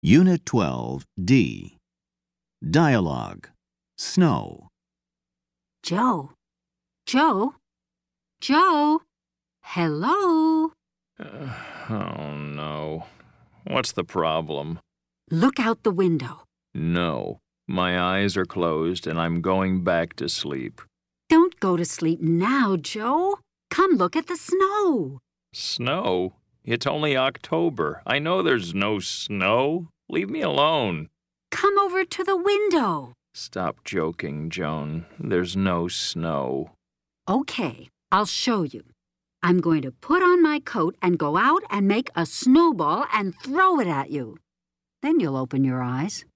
Unit 12, D. Dialogue. Snow. Joe. Joe. Joe. Hello. Oh, no. What's the problem? Look out the window. No. My eyes are closed and I'm going back to sleep. Don't go to sleep now, Joe. Come look at the snow. Snow? It's only October. I know there's no snow. Leave me alone. Come over to the window. Stop joking, Joan. There's no snow. Okay, I'll show you. I'm going to put on my coat and go out and make a snowball and throw it at you. Then you'll open your eyes.